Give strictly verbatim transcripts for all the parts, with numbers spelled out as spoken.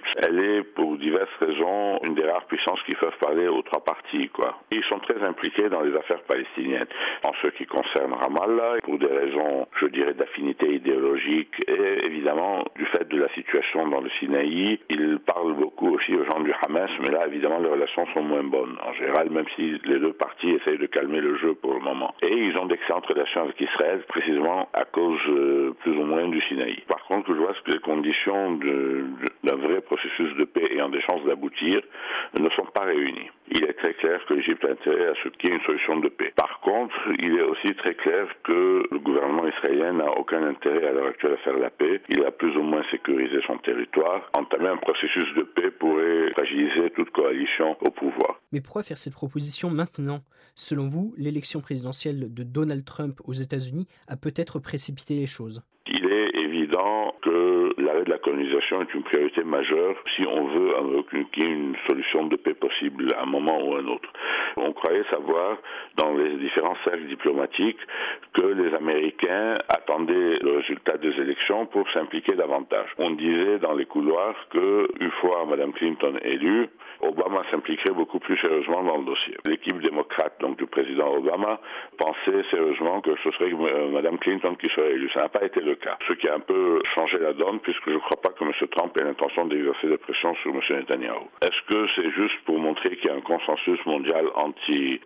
l'Égypte, elle est pour diverses raisons une des rares puissances qui peuvent parler aux trois parties, quoi. Ils sont très impliqués dans les affaires palestiniennes, en ce qui concerne Ramallah, pour des raisons, je dirais, d'affinité idéologique et évidemment du fait de la situation dans le Sinaï. Ils parlent beaucoup aussi aux gens du Hamas, mais là, évidemment, les relations sont moins bonnes, en général, même si les deux parties essayent de calmer le jeu pour le moment. Et ils ont d'excellentes relations avec Israël, précisément à cause euh, plus ou moins du Sinaï. Par contre, je vois que les conditions de, de, d'un vrai processus de paix ayant des chances d'aboutir ne sont pas réunies. Il est très clair que l'Égypte a intérêt à ce qu'il y ait une solution de paix. Par contre, il est aussi très clair que le gouvernement israélien n'a aucun intérêt à l'heure actuelle à faire la paix. Il a plus ou moins sécurisé son territoire. Entamer un processus de paix pourrait fragiliser toute coalition au pouvoir. Mais pourquoi faire cette proposition maintenant ? Selon vous, l'élection présidentielle de Donald Trump aux États-Unis a peut-être précipité les choses. Il est évident que l'arrêt de la colonisation est une priorité majeure si on veut qu'il y ait une solution de paix possible à un moment ou à un autre. On croyait savoir dans les différents cercles diplomatiques que les Américains attendaient le résultat des élections pour s'impliquer davantage. On disait dans les couloirs qu'une fois Mme Clinton élue, Obama s'impliquerait beaucoup plus sérieusement dans le dossier. L'équipe démocrate, donc du président Obama, pensait sérieusement que ce serait Mme Clinton qui serait élue. Ça n'a pas été le cas. Ce qui a un peu changé la donne, puisque je ne crois pas que M. Trump ait l'intention d'exercer des pressions sur M. Netanyahu. Est-ce que c'est juste pour montrer qu'il y a un consensus mondial anti-colonisation ?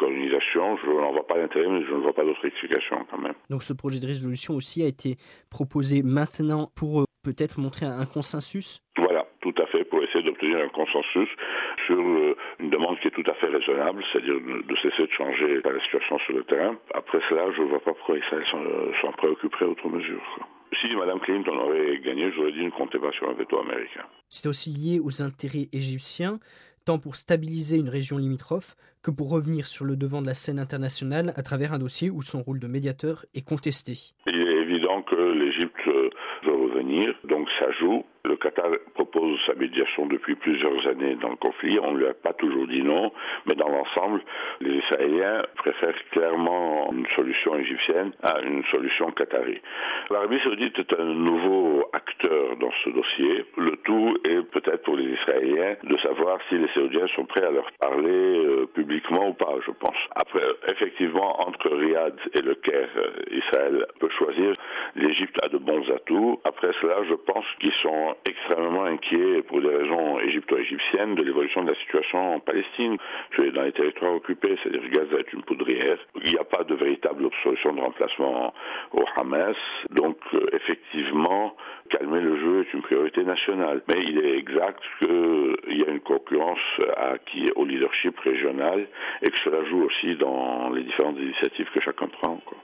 Je n'en vois pas l'intérêt, mais je ne vois pas d'autre explication quand même. Donc ce projet de résolution aussi a été proposé maintenant pour euh, peut-être montrer un consensus ? Voilà, tout à fait, pour essayer d'obtenir un consensus sur euh, une demande qui est tout à fait raisonnable, c'est-à-dire de, de cesser de changer la situation sur le terrain. Après cela, je ne vois pas pourquoi Israël s'en, s'en préoccuperait outre mesure, quoi. Si Mme Clinton aurait gagné, j'aurais dit ne comptez pas sur un veto américain. C'est aussi lié aux intérêts égyptiens, tant pour stabiliser une région limitrophe que pour revenir sur le devant de la scène internationale à travers un dossier où son rôle de médiateur est contesté. Il est évident que l'Égypte doit revenir, donc ça joue. Le Qatar propose sa médiation depuis plusieurs années dans le conflit. On ne lui a pas toujours dit non, mais dans l'ensemble, les Israéliens préfèrent clairement une solution égyptienne à une solution qatari. L'Arabie saoudite est un nouveau acteur dans ce dossier. Le tout est peut-être pour les Israéliens de savoir si les Saoudiens sont prêts à leur parler euh, publiquement ou pas, je pense. Après, effectivement, entre Riyad et le Caire, Israël peut choisir. L'Égypte a de bons atouts. Après cela, je pense qu'ils sont extrêmement inquiets pour des raisons égypto-égyptiennes de l'évolution de la situation en Palestine. Je suis dans les territoires occupés, c'est-à-dire Gaza est une poudrière. Il n'y a pas de véritable solution de remplacement au Hamas. Donc, euh, effectivement, calmer le jeu est une priorité nationale. Mais il est exact qu'il y a une concurrence à, qui est au leadership régional et que cela joue aussi dans les différentes initiatives que chacun prend, quoi.